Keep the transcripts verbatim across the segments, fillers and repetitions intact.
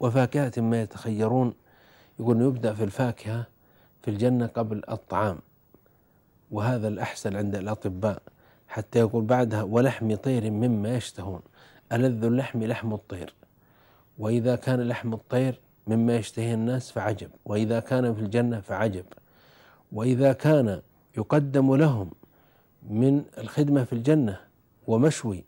وفاكهة ما يتخيرون. يقول يبدأ في الفاكهة في الجنة قبل الطعام، وهذا الأحسن عند الأطباء، حتى يقول بعدها ولحم طير مما يشتهون، ألذ اللحم لحم الطير، وإذا كان لحم الطير مما يشتهي الناس فعجب، وإذا كان في الجنة فعجب، وإذا كان يقدم لهم من الخدمة في الجنة ومشوي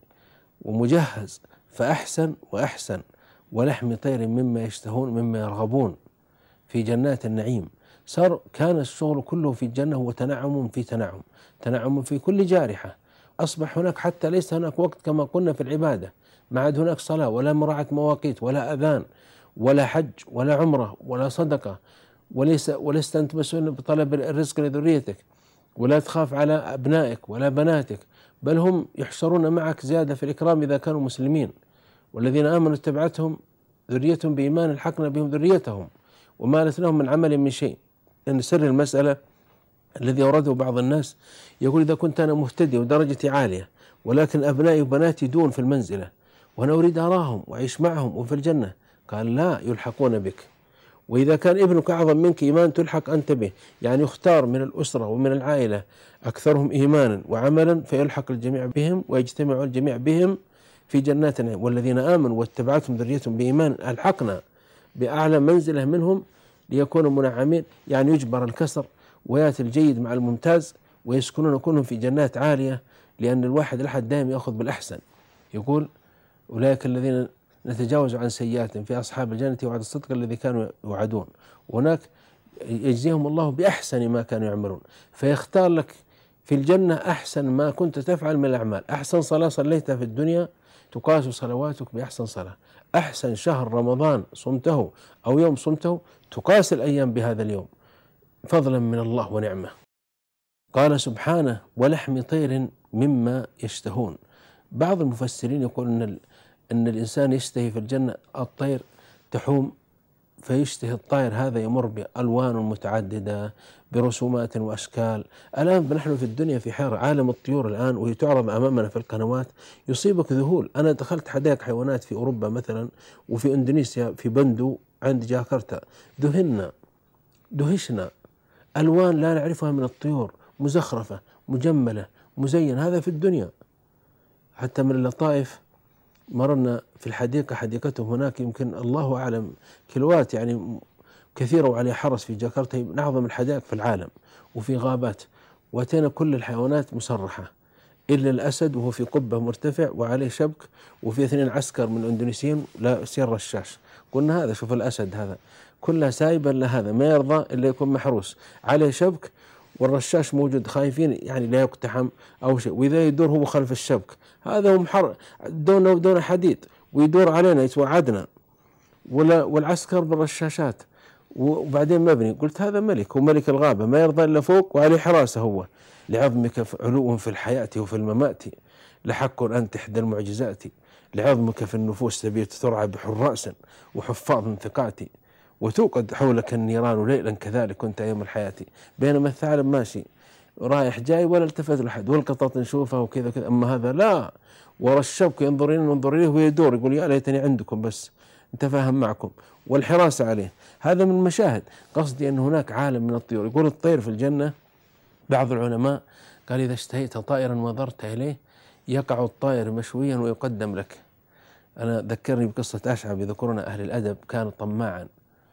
ومجهز فأحسن وأحسن، ولحم طير مما يشتهون مما يرغبون في جنات النعيم. صار كان الشغل كله في الجنة هو تنعم في تنعم، تنعم في كل جارحة. أصبح هناك حتى ليس هناك وقت كما قلنا في العبادة، ما عاد هناك صلاة ولا مراعاة مواقيت ولا أذان ولا حج ولا عمرة ولا صدقة، وليس ولست أنت مسؤول بطلب الرزق لذريتك، ولا تخاف على أبنائك ولا بناتك، بل هم يحشرون معك زيادة في الإكرام إذا كانوا مسلمين. والذين آمنوا اتبعتهم ذريتهم بإيمان الحقنا بهم ذريتهم وما لهم من عمل من شيء. لأن سر المسألة الذي أورده بعض الناس يقول إذا كنت أنا مهتدي ودرجتي عالية ولكن أبنائي وبناتي دون في المنزلة وأنا أريد أراهم وأعيش معهم وفي الجنة، قال لا، يلحقون بك. وإذا كان ابنك أعظم منك إيمان تلحق أنت به، يعني يختار من الأسرة ومن العائلة أكثرهم إيمانا وعملا فيلحق الجميع بهم ويجتمع الجميع بهم في جنات النعيم. والذين آمنوا واتبعتهم ذريتهم بإيمان ألحقنا بأعلى منزلة منهم ليكونوا منعمين، يعني يجبر الكسر ويأتي الجيد مع الممتاز ويسكنون كلهم في جنات عالية، لأن الواحد الأحد دائما يأخذ بالأحسن. يقول أولئك الذين نتجاوز عن سيئاتهم في أصحاب الجنة وعد الصدق الذي كانوا يوعدون، وهناك يجزيهم الله بأحسن ما كانوا يعملون، فيختار لك في الجنة أحسن ما كنت تفعل من الأعمال. أحسن صلاة صليتها في الدنيا تقاس صلواتك بأحسن صلاة، أحسن شهر رمضان صمته أو يوم صمته تقاس الأيام بهذا اليوم، فضلا من الله ونعمة. قال سبحانه ولحم طير مما يشتهون. بعض المفسرين يقول أن أن الإنسان يشتهي في الجنة الطير تحوم، فيشتهي الطائر هذا يمر بألوان متعددة برسومات وأشكال. الآن نحن في الدنيا في حيرة، عالم الطيور الآن وهي تعرض أمامنا في القنوات يصيبك ذهول. أنا دخلت حدائق حيوانات في أوروبا مثلا وفي إندونيسيا في بندو عند جاكرتا، ذهلنا دهشنا، ألوان لا نعرفها من الطيور، مزخرفة مجملة مزين. هذا في الدنيا. حتى من اللطائف مرنا في الحديقة، حديقتهم هناك يمكن الله أعلم كيلوات يعني كثيرة وعليها حرس في جاكرتا، من أعظم الحدائق في العالم، وفي غابات، وأتينا كل الحيوانات مسرحة إلا الأسد وهو في قبة مرتفع وعليه شبك، وفي اثنين عسكر من الإندونيسيين لا سير رشاش. قلنا هذا شوف الأسد هذا كلها سايبة، إلا هذا ما يرضى إلا يكون محروس عليه شبك والرشاش موجود، خايفين يعني لا يقتحم أو شيء، وإذا يدور هو خلف الشبك هذا هو محر دون ودون حديد ويدور علينا يتوعدنا، ولا والعسكر بالرشاشات وبعدين مبني. قلت هذا ملك، هو ملك الغابة ما يرضى إلا فوق وعليه حراسة. هو لعظمك علو في الحياة وفي الممات، لحق أن تحدى المعجزات، لعظمك في النفوس تبيت ترعى بحراس وحفاظ ثقاتي، وتوقد حولك النيران ليلا كذلك كنت أيام الحياة. بينما الثعلب ماشي رايح جاي ولا التفت لحد، والقطط نشوفها وكذا كذا، أما هذا لا، ورا الشبك ينظر لنا وننظر إليه ويدور يقول يا ليتني عندكم بس نتفاهم معكم، والحراسة عليه. هذا من المشاهد. قصدي أن هناك عالم من الطيور. يقول الطير في الجنة بعض العلماء قال إذا اشتهيت طائرا ونظرت إليه يقع الطائر مشويا ويقدم لك. أنا ذكرني بقصة أشعب يذكرنا أهل الأدب، كان طماعا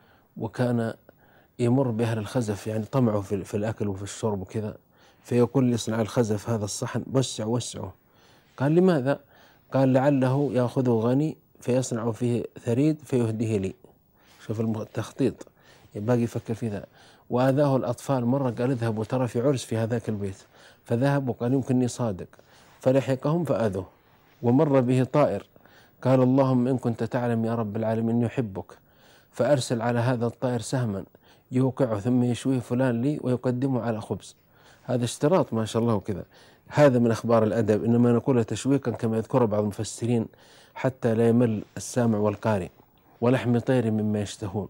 وكان يمر بأهل الخزف، يعني طمعه في, في الأكل وفي الشرب وكذا، فيقول لي صنع الخزف هذا الصحن وسع وسعه. قال لماذا؟ قال لعله يأخذه غني فيصنع فيه ثريد فيهديه لي. شوف التخطيط باقي يفكر في ذا. وآذاه الأطفال مرة قال اذهبوا ترى في عرس في هذاك البيت، فذهب وقال يمكنني صادق، فلحقهم فآذوه. ومر به طائر قال اللهم إن كنت تعلم يا رب العالمين إني أحبك، فأرسل على هذا الطائر سهما يوقعه ثم يشويه فلان لي ويقدمه على خبز. هذا اشتراط ما شاء الله وكذا. هذا من أخبار الأدب، إنما نقول تشويقا كما يذكر بعض المفسرين حتى لا يمل السامع والقارئ. ولحم طير مما يشتهون.